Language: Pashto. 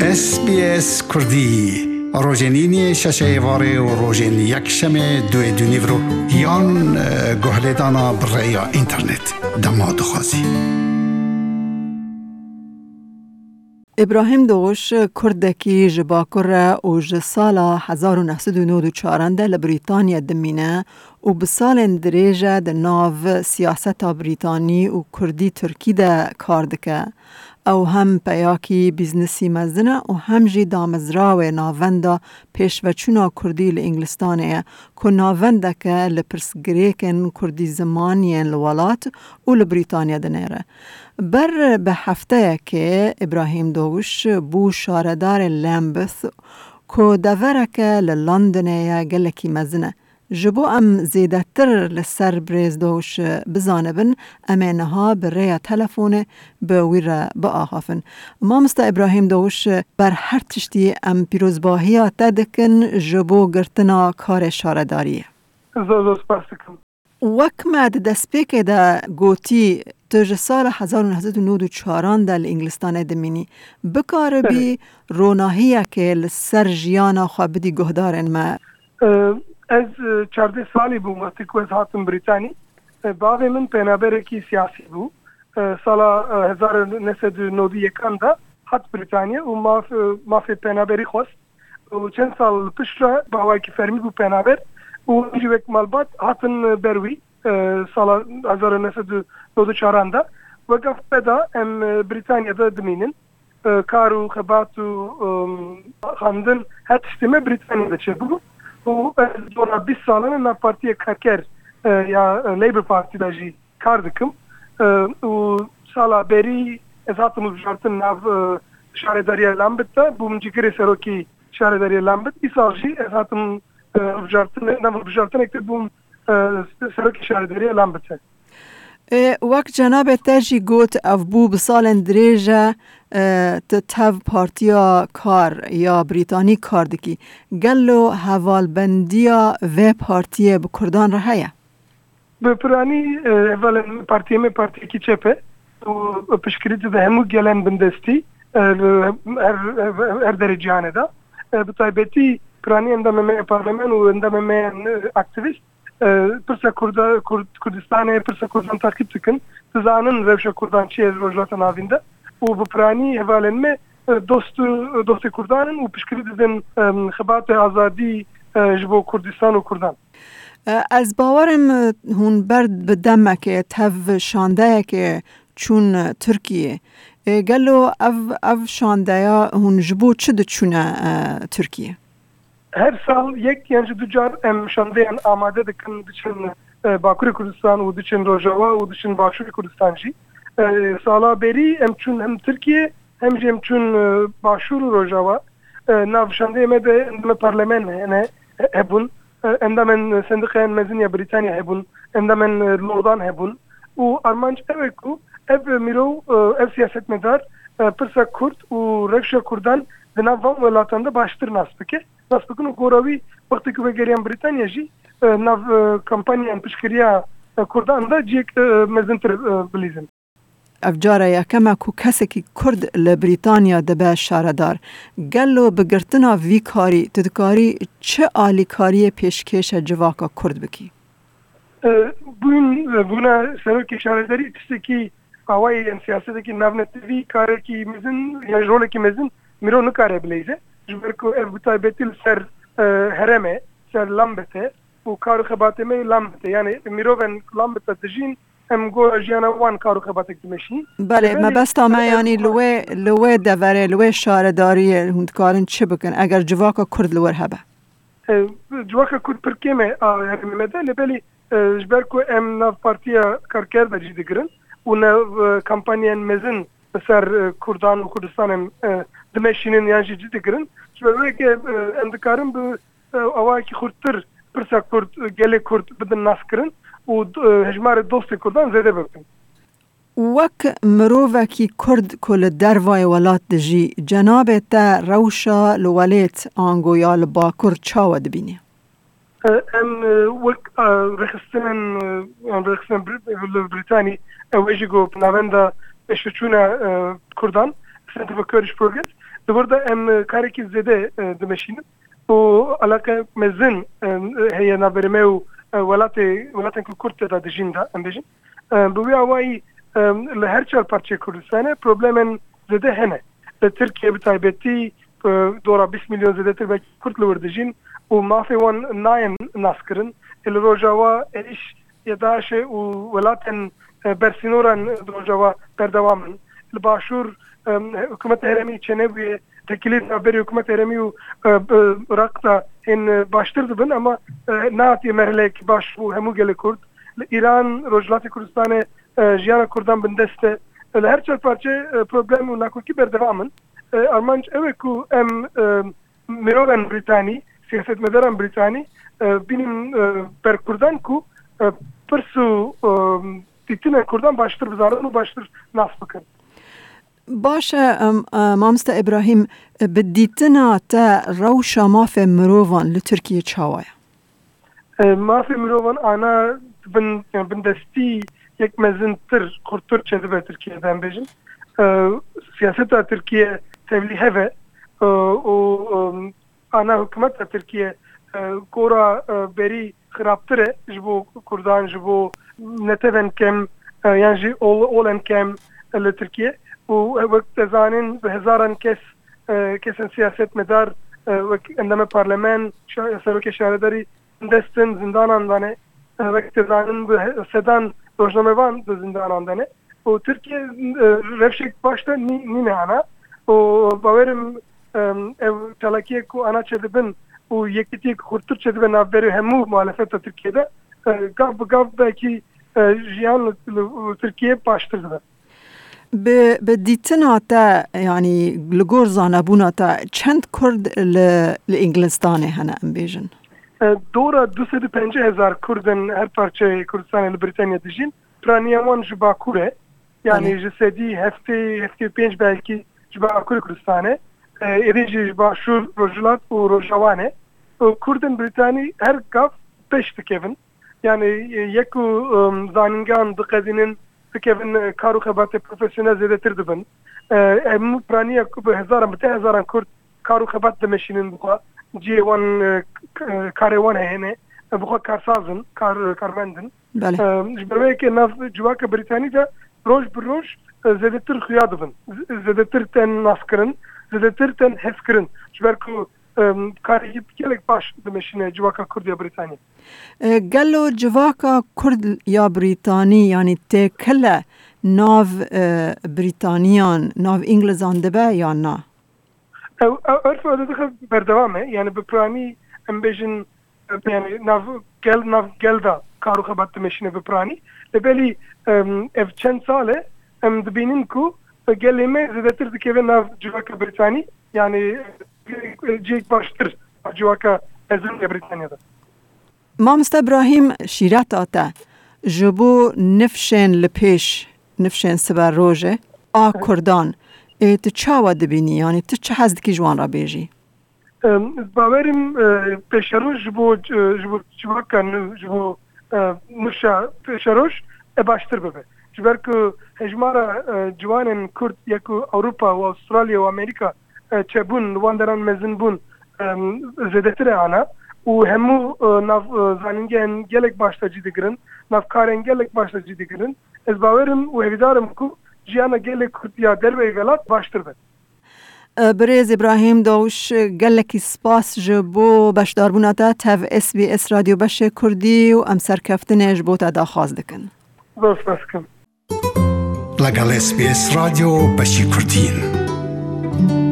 SBS کردی روزنینی ششه واره و روزن یک شمه دوی دونیورو یان گهلیدانا برای اینترنت دماد خوازی. ابراهیم دوش کردکی جباکر و جسالا 1994 لبریتانیا دمینه و بسال دریجه ده ناو سیاست بریتانی و کردی ترکی ده کاردکه او هم پیاکی بیزنسی مزنه و هم جی دامزراوه ناونده پیشوچونا کردی لانگلستانه که ناونده که لپرسگریکن کردی زمانین لولات و لبریتانیا دنیره. بر به هفته که ابراهیم دوش بو شاردار لامبث که دوره که لندنه گلکی مزنه. جبو ام زیده تر لسر بریز دوش بزانبن امینها برای تلفون به ویره با آخافن. ما مستا ابراهیم دوش بر هر تشتی ام پیروزباهی تدکن جبو گرتنا کار شارداریه. زوز پاسکم. وکمد دسپیک ده گوتی تج سال 1994 در انگلستان دمینی بکار بی روناهیه که لسر جیانا خوابدی گهدارن ما از 14 سالی بوم وقتی که از هاتم بریتانی باقی من پنابرکی سیاسی بو سال 1991 ده هات بریتانیا و ما فی پنابری خواست و چند سال پیش را باوی که فرمی بو پنابر و جوک مالبات هاتن بروی سال 1994 ده وقف بدا ام بریتانیا ده دمینن کارو خبات و خاندن هات اشتمه بریتانیا ده چه بو و دورا 20 سالانه نا پارتیا کارکر یا لیبر پارتی داجی کار دکم و سالا بری از هاتم بجارتن ناو شارداری لامبتا بوم جیگری سروکی شارداری لامبت ای سال جی از هاتم بجارتن اکتر بوم سروکی شارداری لامبتا وقت جناب تاجی گوت او بو بسال دریجه تتو پارتیا کار یا بریتانی کار دکی گلو حوالبندیا و پارتیه به کردان را هیا؟ به پرانی اول پارتیه پارتیه کی چپه و پشکریت ده همو گلن بندستی هر درجه آنه دا به طایبتی پرانی اندامه پارلمان و اندامه اکتیویست پرسا کردستانه پرسا کردان تاکیب تکن تزانن روش کردان چیه روجلات ناوینده و بپرانی حوالن دوست کردانن و پشکری دزن خبات آزادی جبو کردستان و کردان. از باورم هون برد بدمه که تف شانده که چون ترکیه گلو او شانده هون جبو چه دو چونه ترکیه؟ هر سال یک یعنی دو جار ام شانده آماده دکن دچن باکوری کردستان و دچن روجاوا و دچن باشوری کردستان جی سالا بری ام چون هم ترکیه هم جم چون باشور و روجاوا ناو شانده مده اندام پارلمان هنه هبون اندام صندوق مزنی بریتانیا هبون اندام لوردان هبون و آرمانج اوکو اف میرو اف سیاست مدار پرسا کرد و رکشا کردان دناو وام ولاتنده باشتر ناسبکه ناسبکن و گوراوی وقتی که بگریم بریتانیا جی ناو کمپانیا پشکریا کردان دا جیک مزنتر بلیزن افجاره یکمه که کسی که کرد لبریتانیا دبه شاردار گلو بگرتنا وی کاری تدکاری چه آلی کاری پیشکش جواکا کرد بکی؟ بونا سروکی شارداری تشتی که آوائی سیاسته که نونت وی کاری که مزن یا جرول که مزن میرو نکاره بلیزه جبر که اربطای بیتیل سر هرمه سر لامبته و کارو خباته می لامبته یعنی میرو ون لامبته دجین ام گو جانا وان کارو خباتک دمشی بله ما بس تا ما یعنی لوه دوره لوه شارداری هندکارن چه بکن اگر جواکا کرد لور هبه جواکا کرد پرکیمه یعنی مده لبلی جبرکو ام ناف پارتیا کارکر بجی دگرن و ناف کمپانیان مزن بسر کردان و کردستان دمشینن یعنی جی دگرن جبروی که اندکارن به اوای که خودتر پرسا کرد گله کرد بدن ناس کرن و هجمار دوست کردان زیاده بکن. وک مروفکی کرد کل دروای ولات دجی جناب تا روشا لولیت آنگویا لباکر چاود بینی؟ ام وک رخصتن بریتانی ویجی گو نوانده اشتچونه کردان Center for Kurdish Progress burada em kareki zede demeşinin o alaka mezin heye nabermeu ولاتن Kürt da dijinda embejin bu yavayı le her çal parça Kürdistan'a problemen zede hene Türkiye bir taybetti dora 5 milyon zedetir ve Kürtler verdijin o mafewan nayen naskırın el rojava iş yadaşe o ولاتن bersinoran rojava berdavamın başur hükümet heremi çenevi tekilit haberi hükümet heremi Irak'ta en baştırdı ben ama naati merlek baş bu hemu gele Kurd İran rojlati Kurdistan'e jiyana Kurdan bindeste her çal parça problemi nakuki berdavamın Armanç evet ku em miroven Britani siyaset medaran Britani benim per Kurdan ku persu titine Kurdan baştır bizarını baştır nas bakın. Başa مامستا ابراهیم بدیتنا تا روشا مافی مروان لترکیه چاوایه مافی مروان آنا بندستی یک مزنتر خورتور چیده به ترکیه'den bejim siyaseta Türkiye tevlihe ve ana hükümet Türkiye kora beri xiraptire jibo Kurdan jibo neteven kem yani olan kem le Türkiye و وقت زانين بهزارن كسن سياسات مدار عندما برلمان سروك شهرداري دستن زندان عندنا وقت زانين بسدان روزنامه‌وان زندان عندنا و تركيا رفشك باشتا نينه انا و باورم تلاكيه كو انا چدبن و يكتي خورتر چدبن افري همو muhalefet Türkiye'de gab belki jiyan Türkiye baştırdı. بديتنا تا يعني لغور زانبونا تا چند كرد لإنجلستان هنا امبيجن دورا 250,000 Kurdun her parça Kürdistan'ı Britanya dijin Praniyaman Jibakure yani jisedi hefte 5 belki Jibakure Kürdistan'ı erinci Jibashur Rojulat u Rojavane Kurdun Britanya her gaf 5 tıkevin yani yeku zaningan dıkadinin Kevin karu xebatê profesyonel zêdetir dibin. Em praniya bi hezaran Kurd karu xebat dimeşînin bixwe ciyê wan karê wan heyne bixwe karsazin karmendin. Ji ber wê nav civaka Brîtanî de roj bi roj zêdetir xuya dibin. Zêdetir tên naskirin, zêdetir tên hevkirin. Ji ber ku karê gelek baş dimeşîne civaka Kurd ya Brîtanî. قالوا جواكا كرد يا بريطاني يعني تكلا ناف بريطانيان ناف إنجليزان دبا يا نا أعرف هذا دخل بردوامه يعني ببراني أمبيجن يعني ناف جلدا كارو خبرت مشينا ببراني لبالي اف چند ساله ام دبينين كو قال زدتر دكيف ناف جواكا بريطاني يعني جيك باشتر جواكا ازن بريطانيا ده مامستا ابراهیم شیرات آتا جبو نفشن لپیش نفشن سبر روژه کردان تو چاوا دبینی یعنی تو چه حزد که جوان را بیجی؟ باوریم پیشروش جبو چواکن جبو نفشا پیشروش باشتر ببه جبر که هجمارا جوانن کرد یکو اوروپا و استرالیا و امریکا چبون واندران مزن بون زدتره آنا و همو ناف زانینگن gelek baştacı digirin, nafkaren gelek baştacı digirin. Ez baverim و هیدارم کو جیانا gelek kurtiya derbe velat baştırdı. بريز إبراهيم دوش قال لك سباس جبو باش داربوناتا تاف SBS راديو باش كردي وأمسر كفتنا جبوتا دا خاص دكن. دوست باسكن. لقال SBS راديو باش كردين.